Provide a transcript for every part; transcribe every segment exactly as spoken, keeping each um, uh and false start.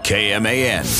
K M A N.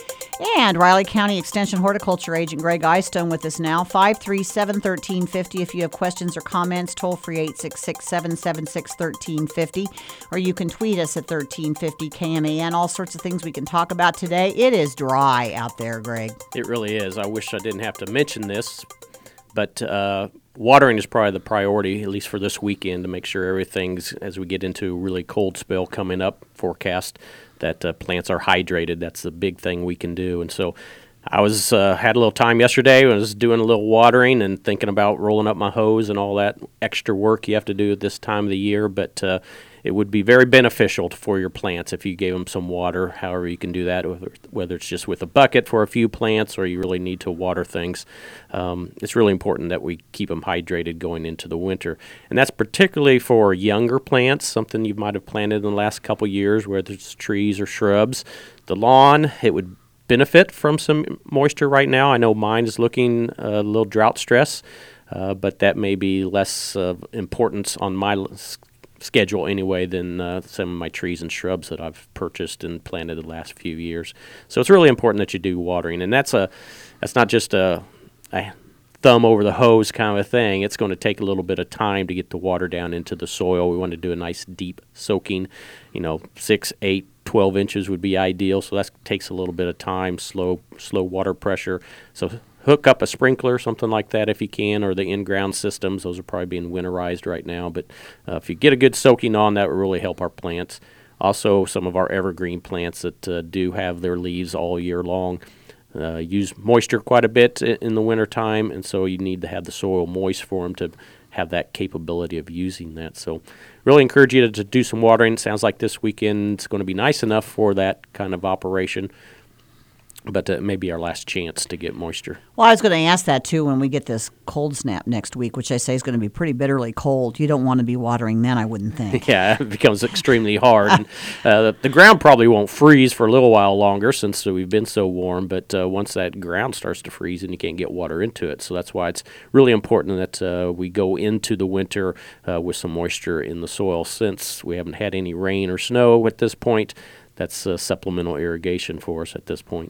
And Riley County Extension Horticulture Agent Greg Eystone with us now. five three seven, one three five zero if you have questions or comments. Toll free eight six six, seven seven six, one three five zero. Or you can tweet us at thirteen fifty K M A N. All sorts of things we can talk about today. It is dry out there, Greg. It really is. I wish I didn't have to mention this, but uh, watering is probably the priority, at least for this weekend, to make sure everything's, as we get into a really cold spell coming up, forecast, that uh, plants are hydrated. That's the big thing we can do. And so I was uh, had a little time yesterday. I was doing a little watering and thinking about rolling up my hose and all that extra work you have to do at this time of the year. But uh, it would be very beneficial for your plants if you gave them some water, however you can do that, whether, whether it's just with a bucket for a few plants or you really need to water things. Um, it's really important that we keep them hydrated going into the winter. And that's particularly for younger plants, something you might have planted in the last couple years, whether it's trees or shrubs. The lawn, it would benefit from some moisture right now. I know mine is looking a little drought stress, uh, but that may be less uh, importance on my list schedule anyway than uh, some of my trees and shrubs that I've purchased and planted the last few years. So it's really important that you do watering, and that's a that's not just a, a thumb over the hose kind of a thing. It's going to take a little bit of time to get the water down into the soil. We want to do a nice deep soaking, you know, six, eight, twelve inches would be ideal. So that takes a little bit of time, slow slow water pressure. So hook up a sprinkler, something like that if you can, or the in-ground systems. Those are probably being winterized right now. But uh, if you get a good soaking on, that will really help our plants. Also, some of our evergreen plants that uh, do have their leaves all year long uh, use moisture quite a bit in, in the wintertime, and so you need to have the soil moist for them to have that capability of using that. So really encourage you to, to do some watering. It sounds like this weekend is going to be nice enough for that kind of operation. But uh, maybe our last chance to get moisture. Well, I was going to ask that, too, when we get this cold snap next week, which I say is going to be pretty bitterly cold. You don't want to be watering then, I wouldn't think. Yeah, it becomes extremely hard. and, uh, the, the ground probably won't freeze for a little while longer since we've been so warm, but uh, once that ground starts to freeze, then you can't get water into it. So that's why it's really important that uh, we go into the winter uh, with some moisture in the soil. Since we haven't had any rain or snow at this point, that's uh, supplemental irrigation for us at this point.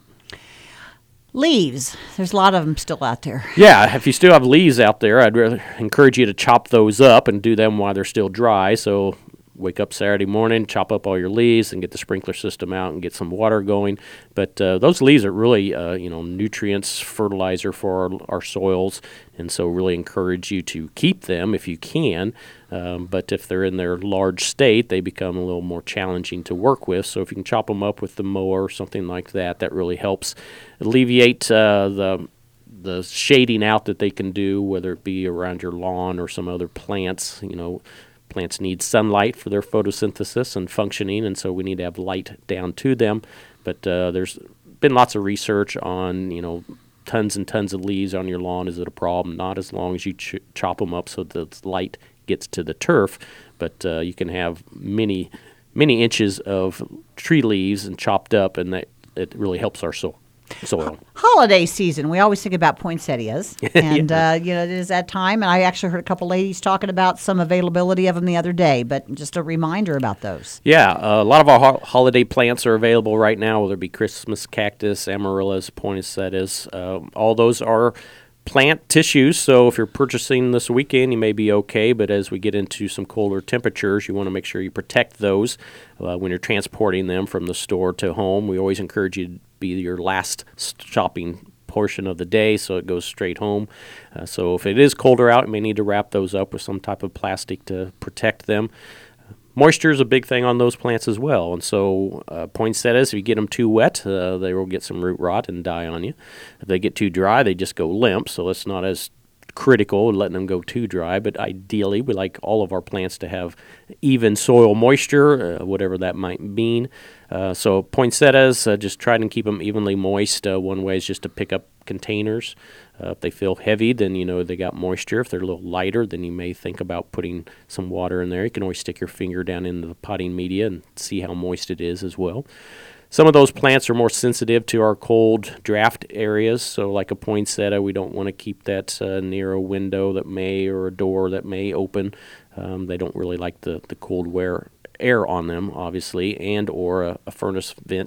Leaves. There's a lot of them still out there. Yeah, if you still have leaves out there, I'd really encourage you to chop those up and do them while they're still dry. So wake up Saturday morning, chop up all your leaves and get the sprinkler system out and get some water going. But uh, those leaves are really, uh, you know, nutrients, fertilizer for our, our soils, and so really encourage you to keep them if you can. Um, but if they're in their large state, they become a little more challenging to work with. So if you can chop them up with the mower or something like that, that really helps alleviate uh, the the shading out that they can do, whether it be around your lawn or some other plants. You know, plants need sunlight for their photosynthesis and functioning, and so we need to have light down to them. But uh, there's been lots of research on, you know, tons and tons of leaves on your lawn. Is it a problem? Not as long as you ch- chop them up so that the light gets to the turf, but uh, you can have many, many inches of tree leaves and chopped up, and that it really helps our soil. soil. Holiday season, we always think about poinsettias, and yeah. uh, you know, it is that time. And I actually heard a couple ladies talking about some availability of them the other day. But just a reminder about those. Yeah, uh, a lot of our ho- holiday plants are available right now, whether it be Christmas cactus, amaryllis, poinsettias. Uh, all those are plant tissues, so if you're purchasing this weekend, you may be okay, but as we get into some colder temperatures, you want to make sure you protect those uh, when you're transporting them from the store to home. We always encourage you to be your last shopping portion of the day, so it goes straight home. Uh, so if it is colder out, you may need to wrap those up with some type of plastic to protect them. Moisture is a big thing on those plants as well, and so uh, poinsettias, if you get them too wet, uh, they will get some root rot and die on you. If they get too dry, they just go limp, so it's not as critical letting them go too dry, but ideally we like all of our plants to have even soil moisture, uh, whatever that might mean. Uh, so poinsettias, uh, just try and keep them evenly moist. Uh, one way is just to pick up containers. Uh, if they feel heavy, then you know they got moisture. If they're a little lighter, then you may think about putting some water in there. You can always stick your finger down into the potting media and see how moist it is as well. Some of those plants are more sensitive to our cold draft areas, so like a poinsettia, we don't want to keep that uh, near a window that may or a door that may open. Um, they don't really like the, the cold wear, air on them, obviously, and or a, a furnace vent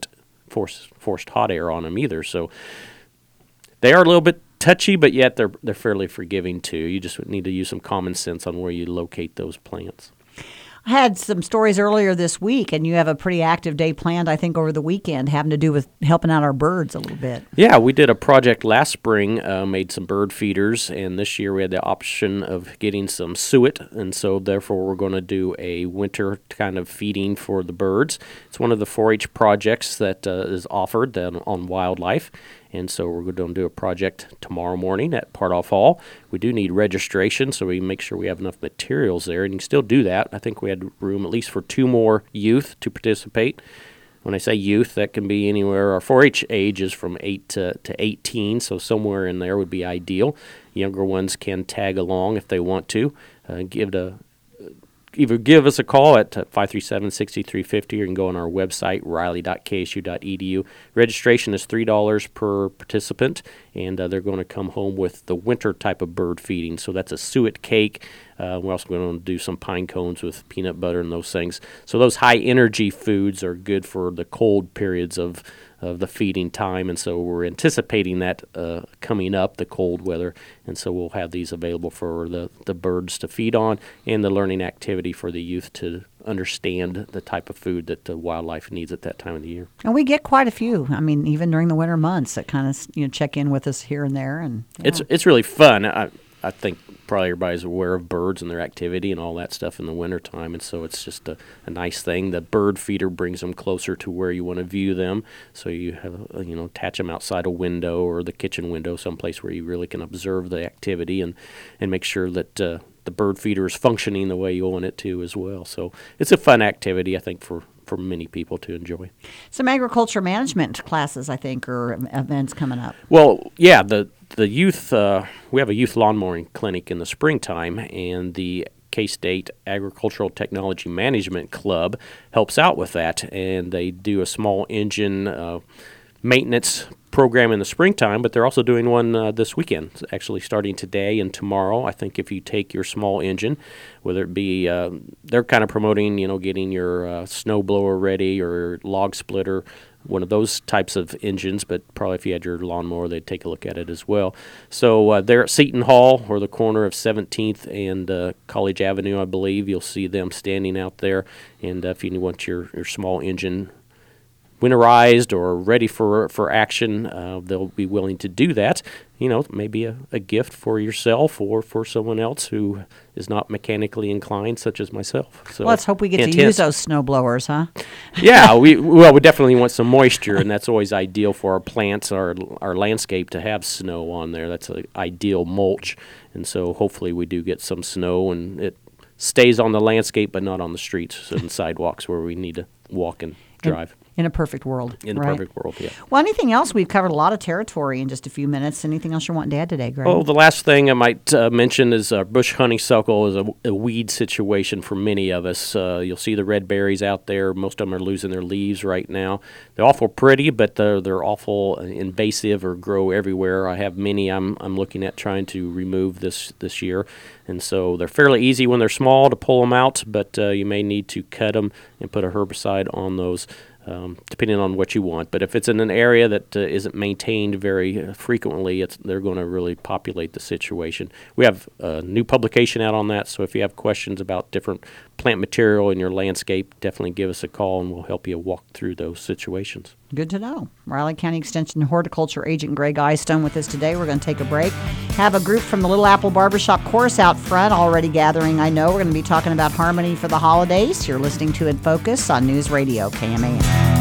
force, forced hot air on them either. So they are a little bit touchy, but yet they're they're fairly forgiving too. You just need to use some common sense on where you locate those plants. I had some stories earlier this week, and you have a pretty active day planned, I think, over the weekend, having to do with helping out our birds a little bit. Yeah, we did a project last spring, uh, made some bird feeders, and this year we had the option of getting some suet, and so therefore we're going to do a winter kind of feeding for the birds. It's one of the four H projects that uh, is offered um, on wildlife. And so we're going to do a project tomorrow morning at Pardoff Hall. We do need registration, so we make sure we have enough materials there. And you can still do that. I think we had room at least for two more youth to participate. When I say youth, that can be anywhere. Our four H age is from eight to, to eighteen, so somewhere in there would be ideal. Younger ones can tag along if they want to. Uh, give it a Either give us a call at five three seven, six three five zero or you can go on our website, riley dot k s u dot e d u. Registration is three dollars per participant, and uh, they're going to come home with the winter type of bird feeding. So that's a suet cake. Uh, we're also going to do some pine cones with peanut butter and those things. So those high-energy foods are good for the cold periods of of the feeding time, and so we're anticipating that uh, coming up, the cold weather, and so we'll have these available for the, the birds to feed on and the learning activity for the youth to understand the type of food that the wildlife needs at that time of the year. And we get quite a few. I mean, even during the winter months that kind of, you know, check in with us here and there. And yeah. It's it's really fun. I, I think probably everybody's aware of birds and their activity and all that stuff in the wintertime, and so it's just a, a nice thing. The bird feeder brings them closer to where you want to view them, so you have, you know, attach them outside a window or the kitchen window, someplace where you really can observe the activity and, and make sure that uh, the bird feeder is functioning the way you want it to as well. So it's a fun activity, I think, for for many people to enjoy. Some agriculture management classes, I think, or events coming up. Well, yeah, the the youth, uh, we have a youth lawn mowing clinic in the springtime, and the K-State Agricultural Technology Management Club helps out with that, and they do a small engine uh, maintenance program in the springtime, but they're also doing one uh, this weekend, it's actually starting today and tomorrow. I think if you take your small engine, whether it be, uh, they're kind of promoting, you know, getting your uh, snow blower ready or log splitter, one of those types of engines, but probably if you had your lawnmower, they'd take a look at it as well. So uh, they're at Seton Hall, or the corner of seventeenth and uh, College Avenue, I believe. You'll see them standing out there, and uh, if you want your, your small engine winterized or ready for for action, uh, they'll be willing to do that. You know, maybe a, a gift for yourself or for someone else who is not mechanically inclined, such as myself. So well, let's hope we get hint, to hint. use those snow blowers, huh? Yeah, we well, we definitely want some moisture, and that's always ideal for our plants, our our landscape, to have snow on there. That's an ideal mulch, and so hopefully we do get some snow, and it stays on the landscape, but not on the streets and sidewalks where we need to walk and drive. In, in a perfect world. In a right? perfect world, yeah. Well, anything else? We've covered a lot of territory in just a few minutes. Anything else you're wanting to add today, Greg? Oh, the last thing I might uh, mention is uh, bush honeysuckle is a, a weed situation for many of us. Uh, you'll see the red berries out there. Most of them are losing their leaves right now. They're awful pretty, but they're, they're awful invasive or grow everywhere. I have many I'm I'm looking at trying to remove this, this year. And so they're fairly easy when they're small to pull them out, but uh, you may need to cut them and put a herbicide on those. Um, depending on what you want. But if it's in an area that uh, isn't maintained very uh, frequently, it's, they're going to really populate the situation. We have a new publication out on that, so if you have questions about different plant material in your landscape, definitely give us a call and we'll help you walk through those situations. Good to know. Riley County Extension Horticulture Agent Greg Eystone with us today. We're going to take a break. Have a group from the Little Apple Barbershop Chorus out front already gathering, I know. We're going to be talking about harmony for the holidays. You're listening to In Focus on News Radio K M A N.